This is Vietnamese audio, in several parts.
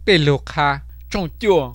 tê lô kha trong chùa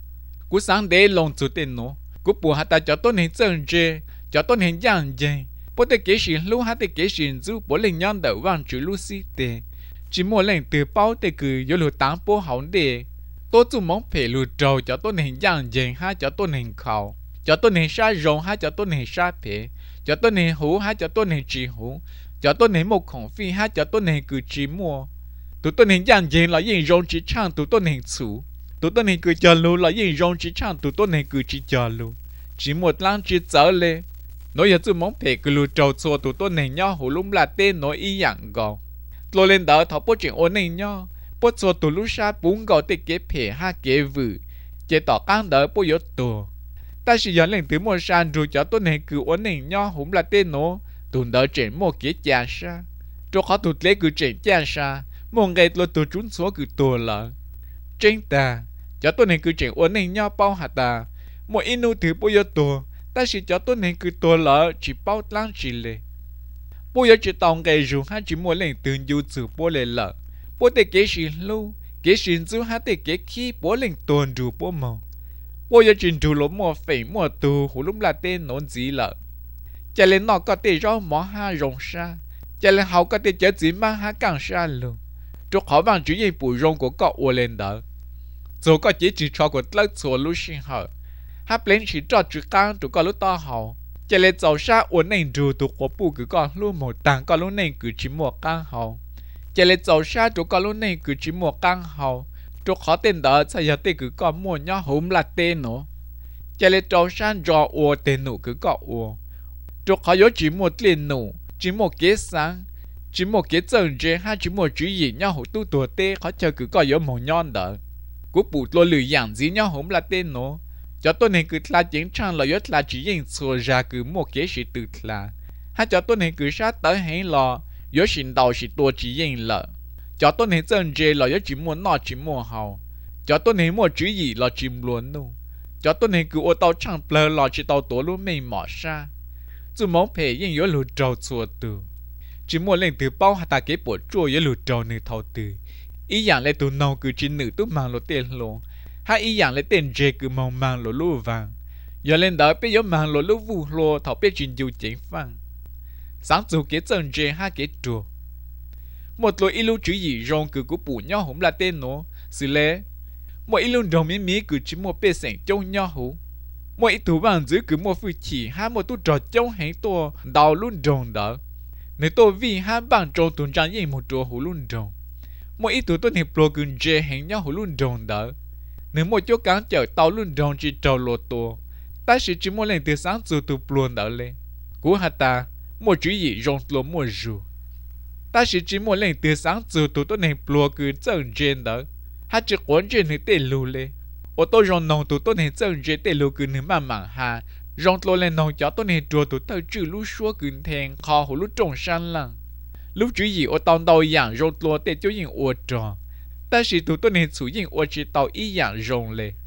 cú sáng đế lòng chủ tên nó cú bùa hạt ta cho tôi hình chân dê cho tôi hình dạng dê bố tê kế xin lúc hạt tê kế xin giúp bố lên nhon đỡ vang chữ lu xí tê chỉ mua lên từ bao tê cử vô lù tám bố hỏng đê tôi chú mong phải lù trâu cho tôi hình dạng dê ha cho tôi hình khẩu cho tôi hình sa rồng ha cho tôi hình sa phê cho tôi hình hú ha cho tôi hình chỉ hú cho tôi hình một khổng phi ha cho tôi hình cử chỉ mua tụi tôi hình dạng dê là gì rồng chỉ chăng tụi tôi hình chủ tụi tôi này cứ chờ lưu là gì rong chỉ chăng tụi tôi này cứ chỉ chờ lưu chỉ một lần chỉ chờ lên nói giờ tôi mong phải cứ lưu trâu xua tụi tôi này nhau hồ lúng là tên nói ý dạng gò tôi lên đó thọ bố chuyện ôn này nhau bố xua tụi lúc xa bún gò tê kế phê ha kế vự chế tỏ căng đỡ bố yếu tù ta chỉ dẫn lên từ một sàn rồi cho tôi này cứ ôn này nhau húng là tên nó tụi đỡ chuyện một kế chà sa cho khó tụi lấy cứ chuyện chà sa một ngày tôi tụi chúng số cứ tù lợ trên ta cho tôi này cứ chuyện ổn định nhau bao hạt ta một ít nụ thứ bây giờ tôi ta chỉ cho tôi này cứ tôi lỡ chỉ bao lăng chỉ lệ bây giờ chỉ tòng cái dù hai chỉ muốn lên từ du từ bố lệ lỡ bố để kế xin lưu kế xin du hai để kế khi bố lên tuần dù bố màu bây giờ chỉ dù lỗ mua phẩy mua tù hồ lúc là tên nón gì lỡ cho lên nó có thể do mỏ ha rồng sa cho lên hậu có thể chở gì mang ha càng sa luôn cho khó bằng chủ gì bùi rong của cọ ua lên đó rồi có chỉ cho của lớp số lúc sinh hở hấp lên chỉ cho chữ căng tụi con lúc to hậu cho lên giàu sa uốn nền rù tụi của bù cứ con lúc một tàng con lúc nền cứ chỉ một căng hậu cho lên giàu sa tụi con lúc nền cứ chỉ một căng hậu tụi khó tên đó sao giờ tên cứ con mua nhau húm là tên nữa cho lên giàu sa rò ua tên nụ cứ cọ ua tụi khó nhớ chỉ một tiền nụ chỉ một kế sáng chỉ một cái chân dê hay chỉ một chữ gì nhau hổ tu tuổi tê khó chờ cứ có yếu màu nhon đó cú bù tôi lười dạng gì nhau hổng là tên nó cho tôi này cứ là chiến tranh là yếu là chỉ nhìn xua ra cứ một cái sự tự là hay cho tôi này cứ sát tới hay là yếu xin đầu sự tua chỉ nhìn lợ cho tôi này chân dê là yếu chỉ muốn nọ chỉ muốn hậu cho tôi này một chữ gì là chìm luôn đâu cho tôi này cứ ô tàu chẳng plơ là chỉ tàu tổ luôn mình mỏ xa dù mong phải yên yếu lụt trâu xua từ chỉ muốn lên từ bao hạt ta kế bộ chua với lụt trâu nữ thầu từ ý dạng lấy tụ nâu cứ chỉ nữ tụ mang lô tiền lô hay ý dạng lấy tiền dê cứ mong mang lô lô vàng giờ lên đó bây giờ mang lô lô vu lô thầu biết chuyện dù chính phăng sáng dù kế chân dê hai kế chùa một lô ilu chữ gì rong cứ của bù nhau không là tên nó xử lẽ một ilu đồng mí cứ chỉ một bê sẻng trông nhau hú một ít thủ vàng dưới cứ một phi chỉ hai một tu trò trông hành to đào luôn rồng đó nếu tôi vì hai bạn trâu tuần trang gì một chỗ hồ luôn rồng một ít tuổi tôi thì pro cưng dê hẹn nhau hồ luôn rồng đó nếu một chỗ cán chở tàu luôn rồng chỉ trâu lô tô ta chỉ muốn lên từ sáng từ từ luôn đó lên cú hạt ta một chữ gì rồng lô một rù ta chỉ muốn lên từ sáng từ từ tôi này pro cưng chân trên đó hai chữ quấn trên thì tê lù lên ô tô rồng nòng tụi tôi này chân trên tê lù cưng mà mảng hà rong tôi lên nòng cho tôi này chùa tụi tôi chữ lúc xua cứng thèn kho hồ lúc trồng san lăng lúc chữ gì ô tàu đầu dạng rong tôi để cho những ô trò ta chỉ tụi tôi này chủ những ô chỉ tàu ý dạng rong lệ